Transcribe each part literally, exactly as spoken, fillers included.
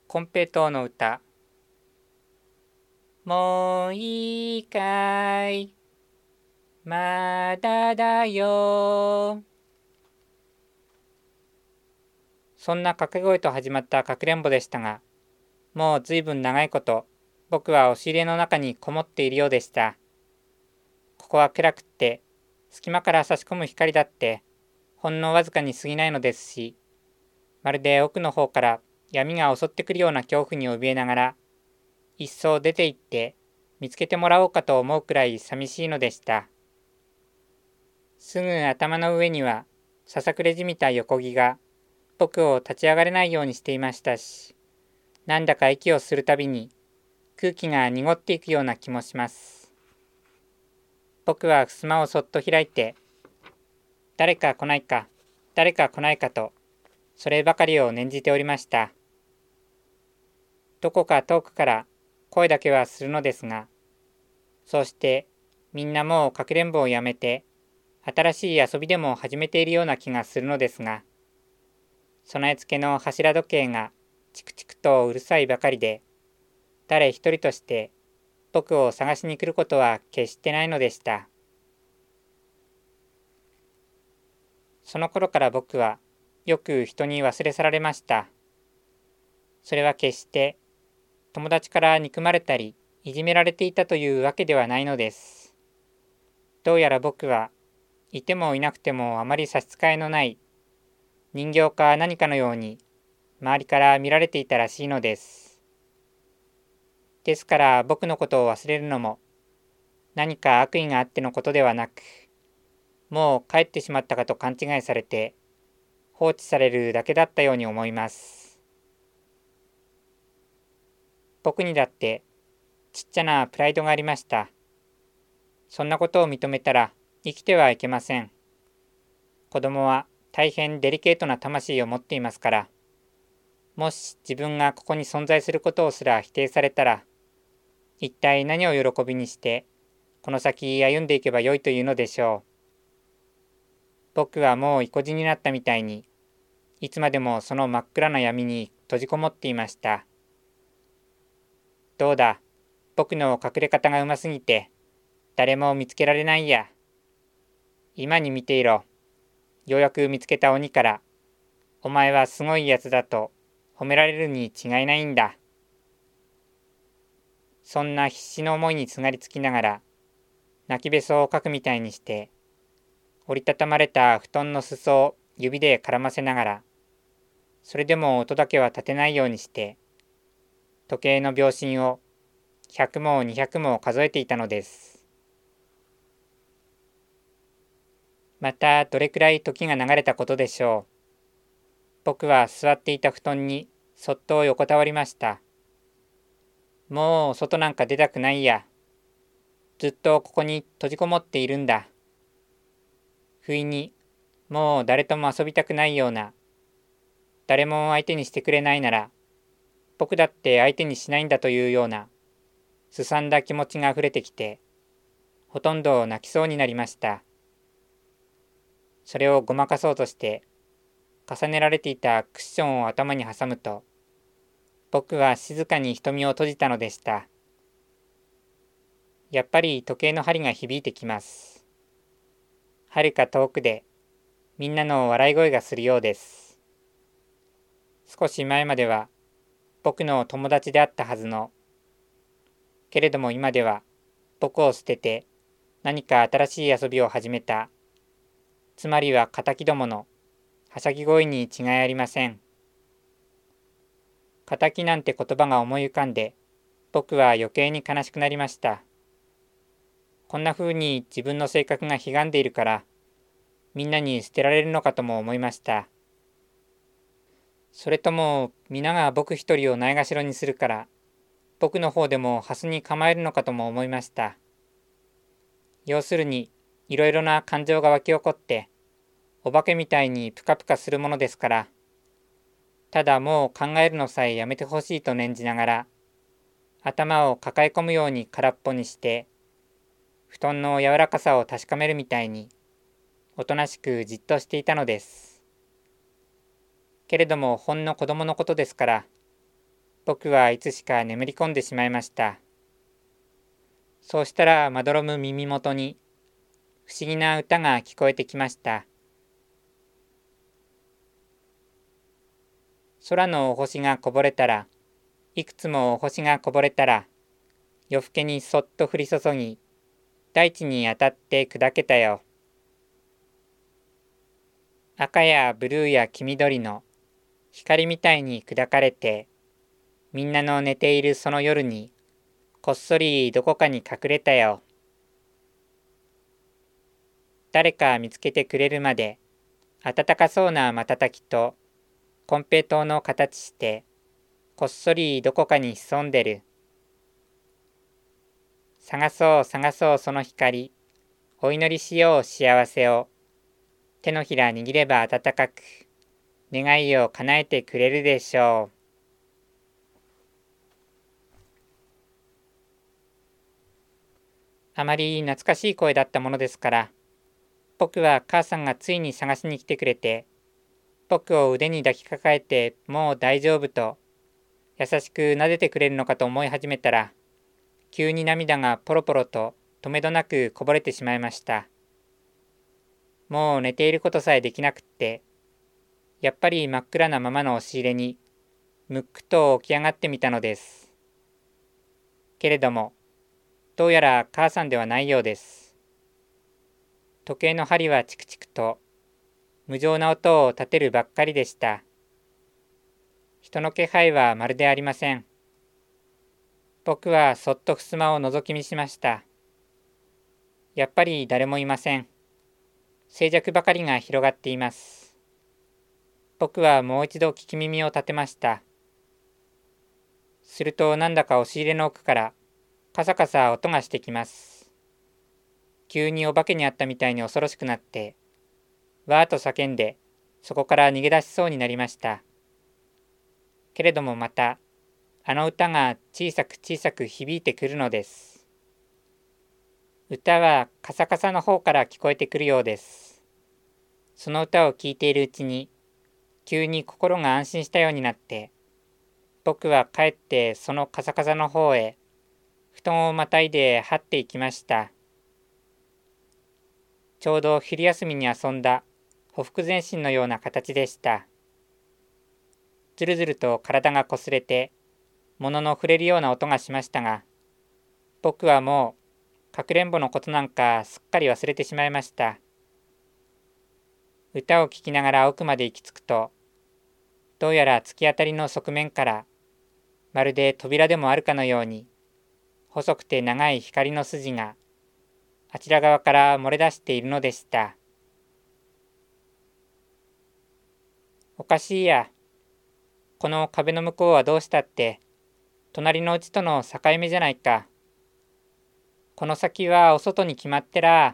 金平糖の歌。もういいかい、まだだよ。そんな掛け声と始まったかくれんぼでしたが、もうずいぶん長いこと、僕は押し入れの中にこもっているようでした。ここは暗くって、隙間から差し込む光だって、ほんのわずかに過ぎないのですし、まるで奥の方から闇が襲ってくるような恐怖に怯えながら、一層出て行って見つけてもらおうかと思うくらい寂しいのでした。すぐ頭の上にはささくれじみた横木が僕を立ち上がれないようにしていましたし、なんだか息をするたびに空気が濁っていくような気もします。僕は襖をそっと開いて、誰か来ないか、誰か来ないかと、そればかりを念じておりました。どこか遠くから声だけはするのですが、そうしてみんなもうかくれんぼをやめて、新しい遊びでも始めているような気がするのですが、備え付けの柱時計がチクチクとうるさいばかりで、誰一人として僕を探しに来ることは決してないのでした。その頃から僕はよく人に忘れ去られました。それは決して友達から憎まれたりいじめられていたというわけではないのです。どうやら僕はいてもいなくてもあまり差し支えのない人形か何かのように周りから見られていたらしいのです。ですから僕のことを忘れるのも何か悪意があってのことではなく、もう帰ってしまったかと勘違いされて放置されるだけだったように思います。僕にだってちっちゃなプライドがありました。そんなことを認めたら生きてはいけません。子供は大変デリケートな魂を持っていますから、もし自分がここに存在することをすら否定されたら、一体何を喜びにしてこの先歩んでいけばよいというのでしょう。僕はもう意固地になったみたいに、いつまでもその真っ暗な闇に閉じこもっていました。どうだ、僕の隠れ方がうますぎて誰も見つけられないや。今に見ていろ。ようやく見つけた鬼から、お前はすごいやつだと褒められるに違いないんだ。そんな必死の思いにすがりつきながら、泣きべそをかくみたいにして、折りたたまれた布団の裾を指で絡ませながら、それでも音だけは立てないようにして、時計の秒針をひゃくもにひゃくも数えていたのです。またどれくらい時が流れたことでしょう。僕は座っていた布団にそっと横たわりました。もう外なんか出たくないや。ずっとここに閉じこもっているんだ。不意に、もう誰とも遊びたくないような、誰も相手にしてくれないなら、僕だって相手にしないんだというような、すさんだ気持ちが溢れてきて、ほとんど泣きそうになりました。それをごまかそうとして、重ねられていたクッションを頭に挟むと、僕は静かに瞳を閉じたのでした。やっぱり時計の針が響いてきます。はるか遠くでみんなの笑い声がするようです。少し前までは僕の友達であったはずの、けれども今では僕を捨てて何か新しい遊びを始めた、つまりは仇どものはしゃぎ声に違いありません。仇なんて言葉が思い浮かんで、僕は余計に悲しくなりました。こんな風に自分の性格がひがんでいるから、みんなに捨てられるのかとも思いました。それとも皆が僕一人をないがしろにするから、僕の方でもハスに構えるのかとも思いました。要するに、いろいろな感情が湧き起こって、お化けみたいにプカプカするものですから、ただもう考えるのさえやめてほしいと念じながら、頭を抱え込むように空っぽにして、布団の柔らかさを確かめるみたいに、おとなしくじっとしていたのです。けれどもほんの子供のことですから、 僕はいつしか眠り込んでしまいました。そうしたらまどろむ耳元に不思議な歌が聞こえてきました。空のお星がこぼれたら、いくつもお星がこぼれたら、夜更けにそっと降り注ぎ、大地に当たって砕けたよ。赤やブルーや黄緑の光みたいに砕かれて、みんなの寝ているその夜に、こっそりどこかに隠れたよ。誰か見つけてくれるまで、暖かそうな瞬きと、金平糖の形して、こっそりどこかに潜んでる。探そう探そうその光、お祈りしよう幸せを。手のひら握れば暖かく、願いを叶えてくれるでしょう。あまり懐かしい声だったものですから、僕は母さんがついに探しに来てくれて、僕を腕に抱きかかえてもう大丈夫と優しく撫でてくれるのかと思い始めたら、急に涙がポロポロととめどなくこぼれてしまいました。もう寝ていることさえできなくって、やっぱり真っ暗なままの押し入れにむっくと起き上がってみたのです。けれども、どうやら母さんではないようです。時計の針はチクチクと無情な音を立てるばっかりでした。人の気配はまるでありません。僕はそっと襖を覗き見しました。やっぱり誰もいません。静寂ばかりが広がっています。僕はもう一度聞き耳を立てました。するとなんだか押し入れの奥からカサカサ音がしてきます。急にお化けにあったみたいに恐ろしくなって、わーっと叫んでそこから逃げ出しそうになりました。けれどもまた、あの歌が小さく小さく響いてくるのです。歌はカサカサの方から聞こえてくるようです。その歌を聴いているうちに、急に心が安心したようになって、僕は帰ってそのカサカサの方へ、布団をまたいで這っていきました。ちょうど昼休みに遊んだほふ前進のような形でした。ずるずると体がこすれて、物の触れるような音がしましたが、僕はもうかくれんぼのことなんかすっかり忘れてしまいました。歌を聴きながら奥まで行き着くと、どうやら突き当たりの側面から、まるで扉でもあるかのように、細くて長い光の筋が、あちら側から漏れ出しているのでした。おかしいや。この壁の向こうはどうしたって、隣のうちとの境目じゃないか。この先はお外に決まってら。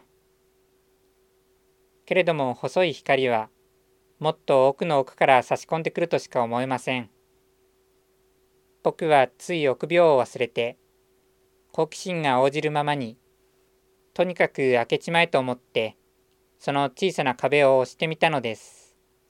けれども細い光は、もっと奥の奥から差し込んでくるとしか思えません。僕はつい臆病を忘れて、好奇心が応じるままに、とにかく開けちまえと思って、その小さな壁を押してみたのです。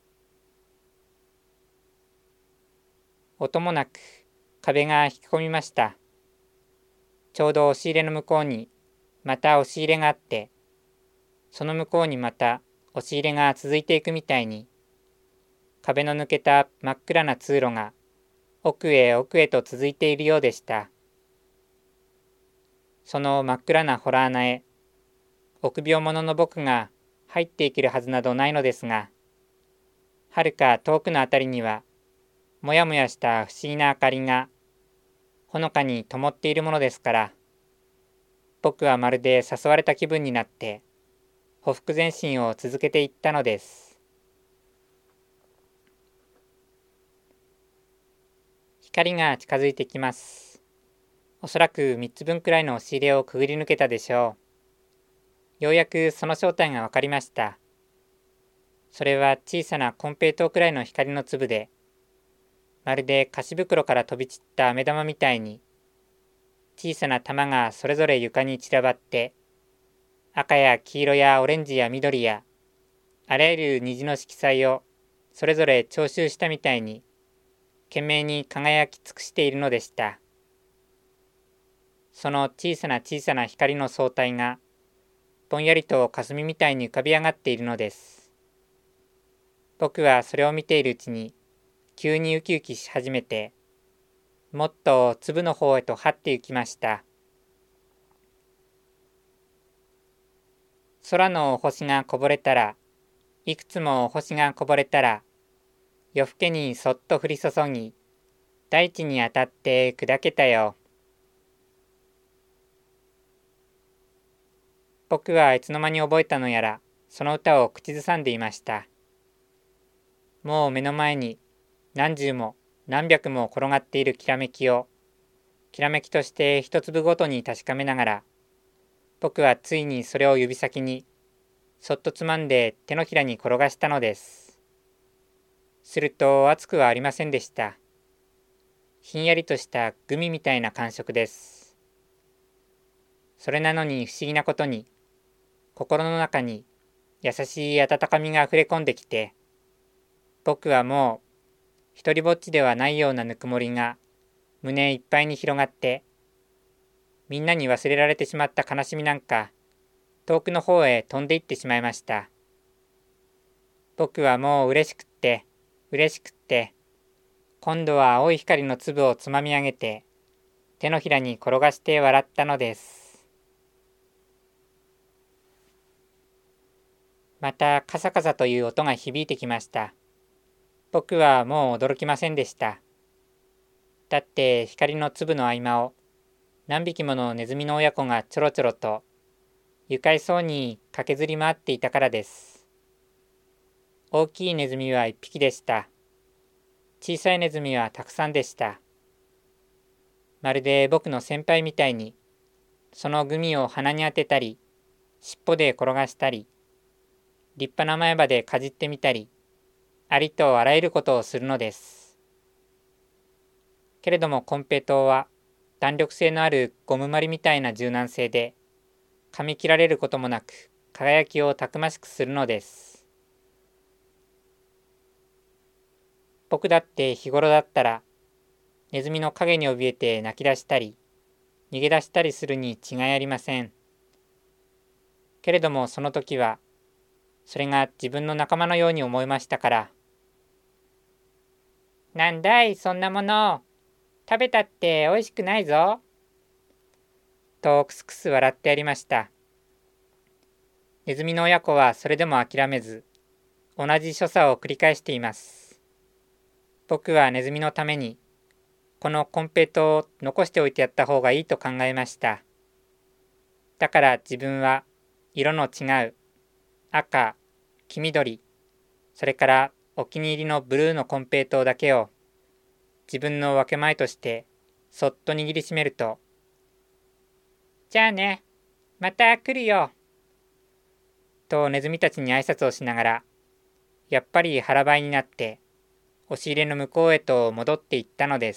音もなく壁が引き込みました。ちょうど押し入れの向こうにまた押し入れがあって、その向こうにまた押し入れが続いていくみたいに、壁の抜けた真っ暗な通路が奥へ奥へと続いているようでした。その真っ暗な洞穴へ、臆病者の僕が入っていけるはずなどないのですが、はるか遠くのあたりには、もやもやした不思議な明かりがほのかに灯っているものですから、僕はまるで誘われた気分になってほふ前進を続けていったのです。光が近づいてきます。おそらくみっつぶんくらいの押し入れをくぐり抜けたでしょう。ようやくその正体がわかりました。それは小さな金平糖くらいの光の粒で、まるで菓子袋から飛び散った飴玉みたいに、小さな玉がそれぞれ床に散らばって、赤や黄色やオレンジや緑や、あらゆる虹の色彩をそれぞれ徴収したみたいに、 懸命に輝き尽くしているのでした。その小さな小さな光の総体がぼんやりと霞みたいに浮かび上がっているのです。僕はそれを見ているうちに急にウキウキし始めて、もっと粒の方へと這って行きました。空の星がこぼれたら、いくつも星がこぼれたら、夜更けにそっと降り注ぎ、大地に当たって砕けたよ。僕はいつの間に覚えたのやら、その歌を口ずさんでいました。もう目の前に何十も何百も転がっているきらめきを、きらめきとして一粒ごとに確かめながら、僕はついにそれを指先にそっとつまんで手のひらに転がしたのです。すると熱くはありませんでした。ひんやりとしたグミみたいな感触です。それなのに不思議なことに、心の中に優しい温かみがあふれ込んできて、僕はもう一りぼっちではないようなぬくもりが胸いっぱいに広がって、みんなに忘れられてしまった悲しみなんか遠くの方へ飛んでいってしまいました。僕はもう嬉しくって嬉しくって、今度は青い光の粒をつまみ上げて手のひらに転がして笑ったのです。またカサカサという音が響いてきました。僕はもう驚きませんでした。だって光の粒の合間を何匹ものネズミの親子がちょろちょろと愉快そうに駆けずり回っていたからです。大きいネズミは一匹でした。小さいネズミはたくさんでした。まるで僕の先輩みたいに、そのグミを鼻に当てたり、尻尾で転がしたり、立派な前歯でかじってみたり、ありとあらゆることをするのです。けれどもコンペイトウは弾力性のあるゴムまりみたいな柔軟性で、噛み切られることもなく輝きをたくましくするのです。僕だって日頃だったら、ネズミの影に怯えて泣き出したり、逃げ出したりするに違いありません。けれどもその時は、それが自分の仲間のように思いましたから。なんだいそんなもの、食べたっておいしくないぞ。とクスクス笑ってやりました。ネズミの親子はそれでも諦めず、同じ所作を繰り返しています。僕はネズミのために、このコンペイトウを残しておいてやった方がいいと考えました。だから自分は色の違う赤、黄緑、それからお気に入りのブルーのコンペイトウだけを自分の分け前としてそっと握りしめると、じゃあね、また来るよ。とネズミたちに挨拶をしながら、やっぱり腹ばいになって押し入れの向こうへと戻っていったのです。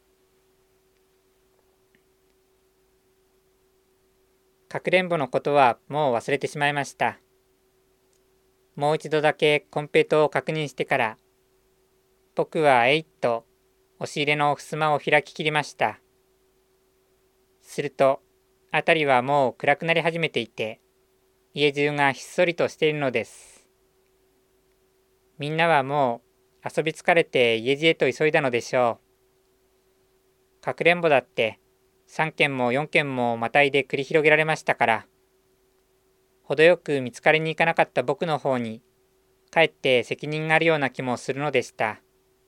かくれんぼのことはもう忘れてしまいました。もう一度だけコンペイトウを確認してから、僕はえいっと押し入れの襖を開ききりました。すると、あたりはもう暗くなり始めていて、家中がひっそりとしているのです。みんなはもう遊び疲れて家路へと急いだのでしょう。かくれんぼだってさんけんもよんけんもまたいで繰り広げられましたから、程よく見つかりに行かなかった僕の方にかえって責任があるような気もするのでした。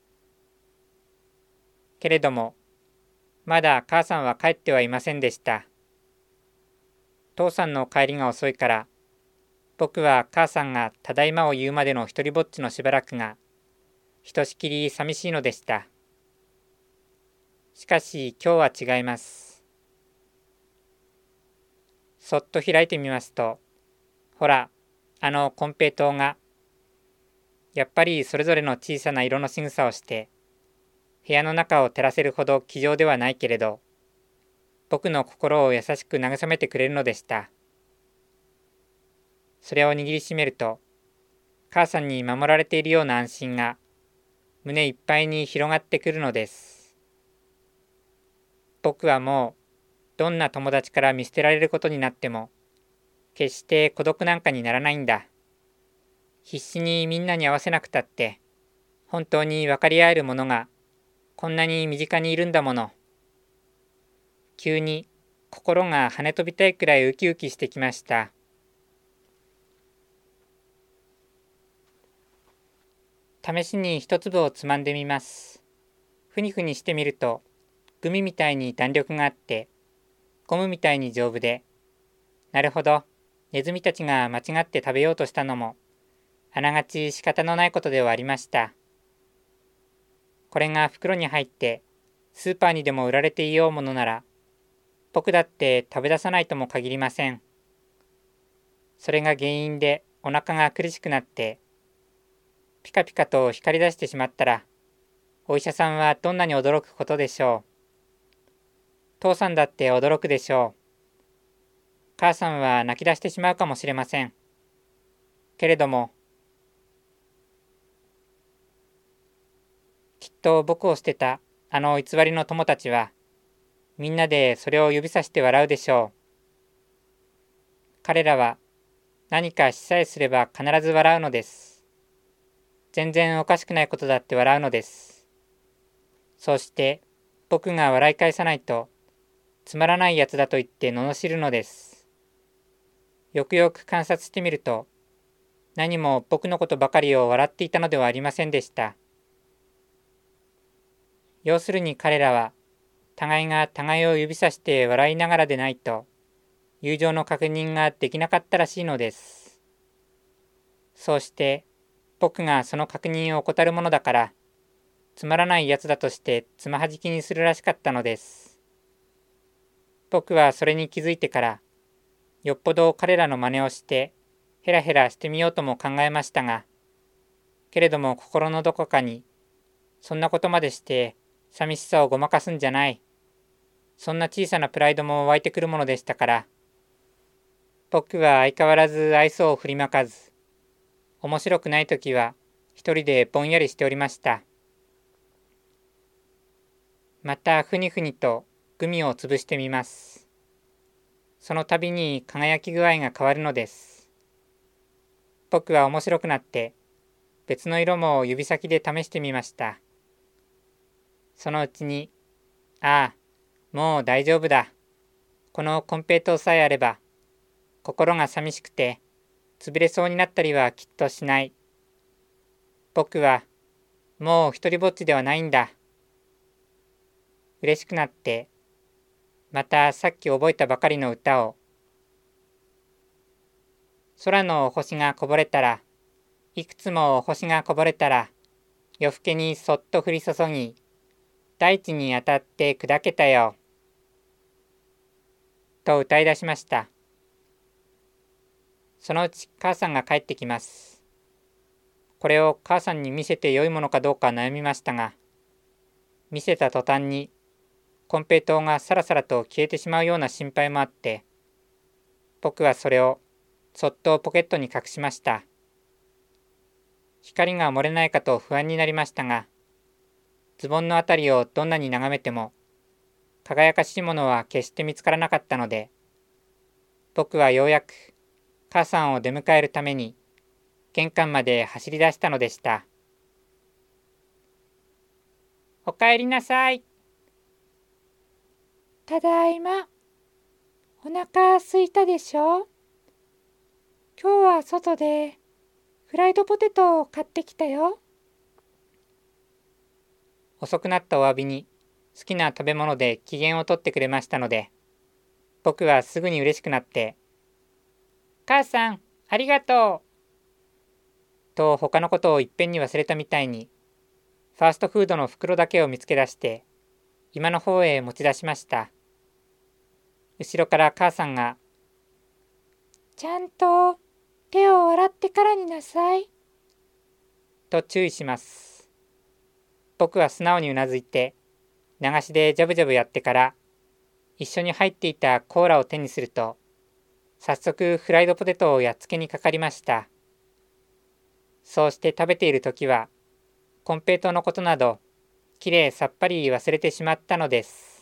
けれどもまだ母さんは帰ってはいませんでした。父さんの帰りが遅いから、僕は母さんがただいまを言うまでの一りぼっちのしばらくがひとしきり寂しいのでした。しかし今日は違います。そっと開いてみますと、ほら、あのコンペイトウが、やっぱりそれぞれの小さな色の仕草をして、部屋の中を照らせるほど気丈ではないけれど、僕の心を優しく慰めてくれるのでした。それを握りしめると、母さんに守られているような安心が、 胸いっぱいに広がってくるのです。僕はもうどんな友達から見捨てられることになっても決して孤独なんかにならないんだ。必死にみんなに合わせなくたって本当に分かり合えるものがこんなに身近にいるんだもの。急に心が跳ね飛びたいくらいウキウキしてきました。試しに一粒をつまんでみます。ふにふにしてみるとグミみたいに弾力があってゴムみたいに丈夫で、なるほど、ネズミたちが間違って食べようとしたのもあながち仕方のないことではありました。これが袋に入ってスーパーにでも売られていようものなら僕だって食べ出さないとも限りません。それが原因でお腹が苦しくなってピカピカと光り出してしまったらお医者さんはどんなに驚くことでしょう。父さんだって驚くでしょう。母さんは泣き出してしまうかもしれません。けれどもきっと僕を捨てたあの偽りの友たちはみんなでそれを指さして笑うでしょう。彼らは何かしさえすれば必ず笑うのです。全然おかしくないことだって笑うのです。そして僕が笑い返さないとつまらないやつだと言って罵るのです。よくよく観察してみると何も僕のことばかりを笑っていたのではありませんでした。要するに彼らは互いが互いを指さして笑いながらでないと友情の確認ができなかったらしいのです。そうして僕がその確認を怠るものだからつまらないやつだとしてつまはじきにするらしかったのです。僕はそれに気づいてからよっぽど彼らの真似をしてヘラヘラしてみようとも考えましたが、けれども心のどこかにそんなことまでして寂しさをごまかすんじゃない、そんな小さなプライドも湧いてくるものでしたから、僕は相変わらず愛想を振りまかず、面白くないときは一人でぼんやりしておりました。またふにふにとグミを潰してみます。その度に輝き具合が変わるのです。僕は面白くなって別の色も指先で試してみました。そのうちに、ああ、もう大丈夫だ。このコンペイトーさえあれば、心が寂しくて潰れそうになったりはきっとしない。僕はもう一人ぼっちではないんだ。嬉しくなって、またさっき覚えたばかりの歌を、空の星がこぼれたら、いくつも星がこぼれたら、夜更けにそっと降り注ぎ、大地に当たって砕けたよ。と歌い出しました。そのうち母さんが帰ってきます。これを母さんに見せてよいものかどうか悩みましたが、見せた途端に、コンペイトーがさらさらと消えてしまうような心配もあって、僕はそれをそっとポケットに隠しました。光が漏れないかと不安になりましたが、ズボンのあたりをどんなに眺めても、輝かしいものは決して見つからなかったので、僕はようやく母さんを出迎えるために玄関まで走り出したのでした。おかえりなさい。 ただいま。お腹すいたでしょ？今日は外でフライドポテトを買ってきたよ。 遅くなったお詫びに好きな食べ物で機嫌を取ってくれましたので、僕はすぐに嬉しくなって、母さん、ありがとうと他のことをいっぺんに忘れたみたいに、ファーストフードの袋だけを見つけ出して、今の方へ持ち出しました。後ろから母さんが、 ちゃんと手を洗ってからになさい。 と注意します。僕は素直にうなずいて、流しでジャブジャブやってから、一緒に入っていたコーラを手にすると、早速フライドポテトをやっつけにかかりました。そうして食べているときは、 金平糖のことなどきれいさっぱり忘れてしまったのです。